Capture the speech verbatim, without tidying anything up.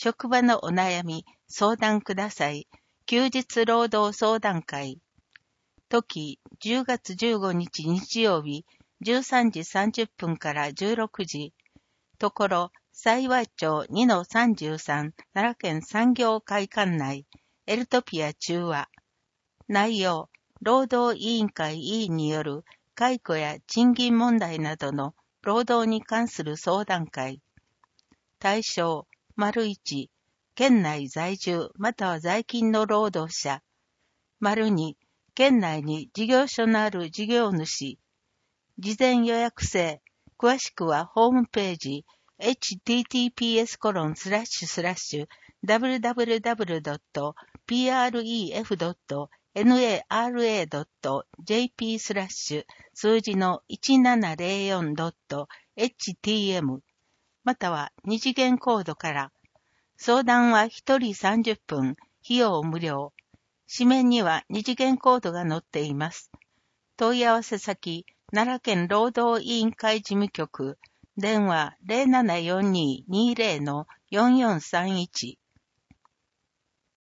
職場のお悩み、相談ください。休日労働相談会。時、じゅうがつじゅうごにち日曜日、じゅうさんじさんじゅっぷんからじゅうろくじ。ところ、幸町 にのさんじゅうさん 奈良県産業会館内、エルトピア中和。内容、労働委員会委員による解雇や賃金問題などの労働に関する相談会。対象、丸いち、県内在住または在勤の労働者。丸に、県内に事業所のある事業主。事前予約制。詳しくはホームページ エイチティーティーピーエスコロンスラッシュスラッシュダブリューダブリューダブリュードットピーアールイーエフドットナラドットジェーピースラッシュ数字のいちななゼロよんドットエイチティーエム または二次元コードから。相談はひとりさんじゅっぷん、費用無料。紙面には二次元コードが載っています。問い合わせ先、奈良県労働委員会事務局、電話 ゼロななよんに にゼロのよんよんさんいち。